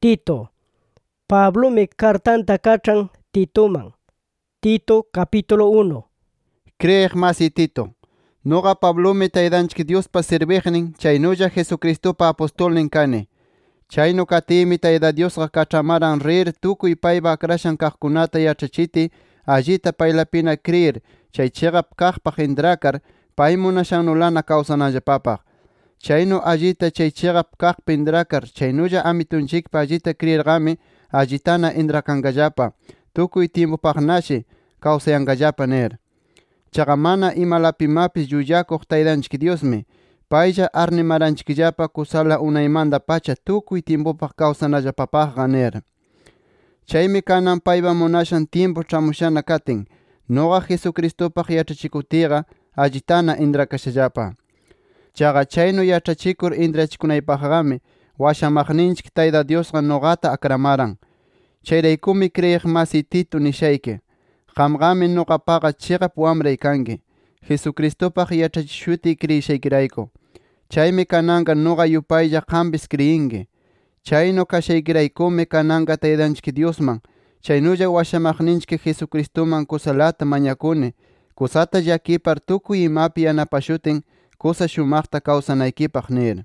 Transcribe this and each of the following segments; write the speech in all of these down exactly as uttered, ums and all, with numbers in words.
Tito. Pablo me cartanta kachan Titoman. Tito capítulo uno. Creeg más y Tito. Noga Pablo me taidanchki Dios pa servignin, chaynoya Jesucristo pa apostolnin kane. Chayno katimi taida Dios ga kachamaran rir, tuku y paiba akrashan kajkunata yachachiti, ajita pailapina creer, chay chegap kajpa hindrakar, paimuna shanulana kausanaya papag. Chayno ajita chay chegap kajpa hindrakar, chaynoya amitunchik pa ajita creer gami, ajitana indrakangayapa, tuku y tiempo pagnashi, kausayangayapa ner. Chagamana imalapimapis yuyakoq taydanchik Diosmi, paylla arnimaranchikllapa kusala unaymanta pacha tukuy tiempopaq kawsanallapapaqqa ner. Chaymi kanan paypa munashan tiempo chamushana katin, noqa Jesucristopaq yachachikutiqa allitana indrakashallapa. Chaqa chayno yachachikur indrachikunaypaqqami washamaqninchik Tayta Diosqa noqata akramaran. Chayraykumi creyiq masi Tito nishayki. Qamqami noqapaqa chiqap wamray kanki, Jesucristopaq yachachishuti kriyishaykirayku. Chaymi kananqa noqa yupaylla qambis kriyinki. Chayno kashaykiraykumi kananqa Taytanchik Diosman, chaynulla washamaqninchik Jesucristoman kusalata mañakuni, kusata llakipar tukuy imapi yanapashutin kusa shumaqta kawsanaykipaq nir.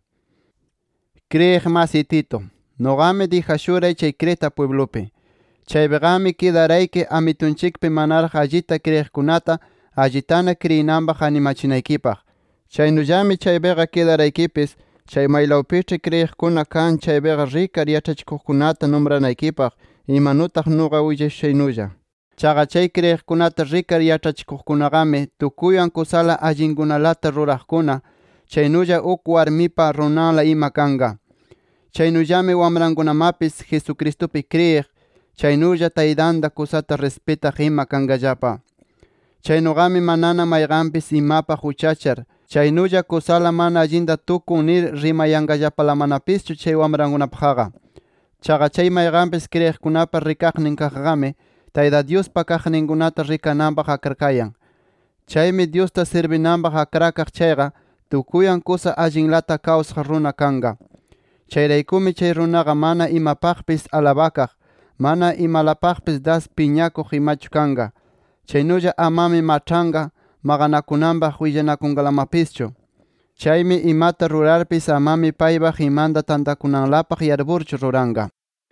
Kriyiq masi Tito, noqami dijashuray chay Creta pueblopi. Chaypiqami kidarayki amitunchikpi manaraq allita kriyiqkunata allitana kriyinanpaq animachinaykipaq. Chaynullami chaypiqa kidaraykipis, chay maylawpich'i kriyiqkuna kan chaypiqa rikar yachachikuqkunata numbranaykipaq imanutaq nuqa willashaynulla. Chaqa chay kriyiqkunata rikar yachachikuqkunaqami tukuywan kusala allinkunalata ruraqkuna, chaynulla uk warmipa runanla ima kanqa. Chaynullami wamrankunamapis Jesucristopi kriyiq, chaynulla taydanta kusata respetaq ima kankallapa. Chaynuqami manana mayqanpis imapaq huchachar, chaynulla kusala mana allinta tukun nir rimayankallapalamanapishchu chay wamrankunapaqqa. Chaqa chay mayqanpis kriyiqkunapa rikaqnin kaqqami, Tayta Diospa kaqninkunata rikananpaq akrakayan. Chaymi Diosta servinanpaq akrakaq chayqa, tukuyan kusa allinlata kawsaq runa kanqa. Chayraykumi chay runaqa mana imapaqpis alabakaq, mana imalapaqpis das piñakuq imachu kanqa. Chaynulla amami machanga, maqanakunanpaq willanakunkalamapischu. Chaymi imata rurarpis amami paypaq imanta tantakunanlapaq yarburchu ruranqa.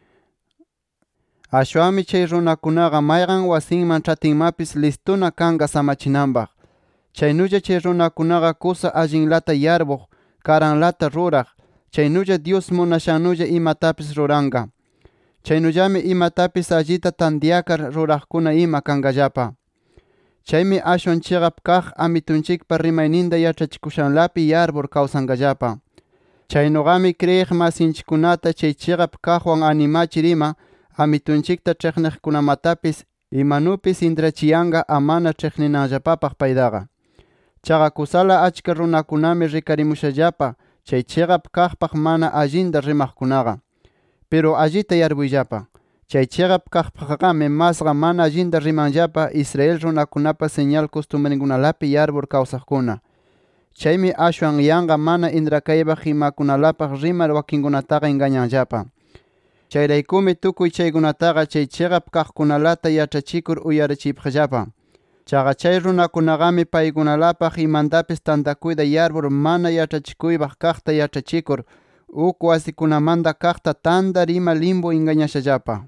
Ashwami chay runakunaqa mayqan wasinman chatinmapis listuna kanqa samachinanpaq. Chaynulla chay runakunaqa kusa allinlata yarbuq, karanlata ruraq, chaynulla Dios munashannulla imatapis ruranqa. Chaynullami imatapis allita tantiakar ruraqkuna ima kankallapa. Chaymi ashwan chigap kaq amitunchikpa rimayninta yachachikushanlapi yarbur kawsankallapa. Chaynuqami kriyiq masinchikkunata chay chigap kaqwan animachir ima amitunchikta ch'iqniqkunamatapis imanupis intrachiyanqa amana ch'iqninanllapapaq paydaqa. Chaqa kusala achka runakunami rikarimushallapa chay chigap kaqpaq mana allinta rimaqkunaqa. Pero allita yarbuyllapa. Chay chigap kaqpaqami masqa mana allinta rimanllapa Israel runakunapa señal costumbrinkunalapi yarbur kawsaqkuna. Chaymi ashwan yanqa mana intrakaybaq imakunalapaq rimar wakinkunataqa engañanllapa. Chayraykumi tukuy chaykunataqa chay chigap kaqkunalata yachachikur uyarachipaqllapa. Chaqa chay runakunaqami paykunalapaq imantapis tantakuyta yarbur mana yachachikuybaq kaqta yachachikur uk wasikunamanta kaqta tanta rima limbo engañashallapa.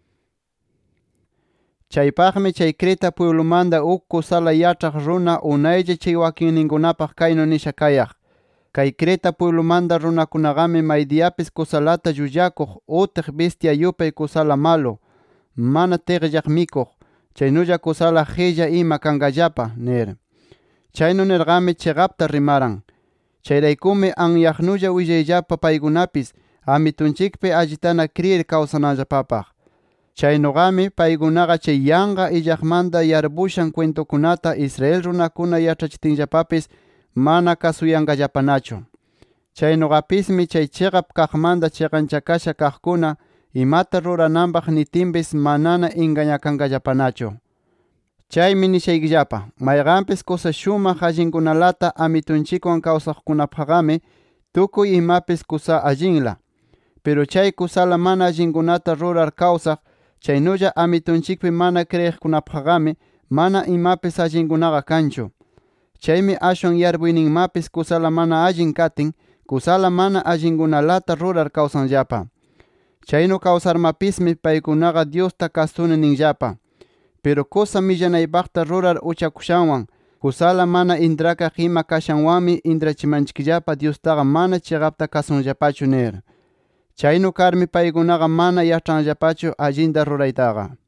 Chaypaqmi chay Creta pueblomanta uk kusala yachaq runa unaylla chay wakinninkunapaq kaynu nisha kayaq. Kay Creta pueblomanta runakunaqami maydiyapis kusalata llullakuq utiq bestia yupay kusala malo, mana tiqllaq mikuq, chaynulla kusala qilla ima kankallapa nir. Chaynu nirqami chiqapta rimaran. Chayraykumi anyaqnulla willayllapa paykunapis amitunchikpi allitana kriyir kawsanallapapaq. Chaynuqami paykunaqa chay yanqa illaqmanta yarbushan cuentokunata Israel runakuna yachachitinllapapis mana kasuyankallapanachu. Chaynuqapismi chay chiqap kaqmanta chiqanchakasha kaqkuna imata rurananpaq nitinpis manana engañakankallapanachu. Chaymi nishaykillapa, mayqanpis kusa shumaq allinkunalata amitunchikwan kawsaqkunapaqami tukuy imapis kusa allinla. Pero chay kusala mana allinkunata rurar kawsaq, chaynulla amitunchikpi mana kriyiqkunapaqami mana imapis allinkunaqa kanchu. Chaymi ashwan yarbuyninmapis kusala mana allin katin, kusala mana allinkunalata rurar kawsanllapa. Chaynu kawsarmapismi paykunaqa Diosta kastuni ninllapa. Pero kusa millanaypaqta rurar uchakushanwan, kusala mana intrakaq ima kashanwanmi intrachimanchikllapa Diostaqa mana chiqapta kasunllapachu nir. Chaynu karmi paykunaqa mana yach'anllapachu allinta ruraytaqa.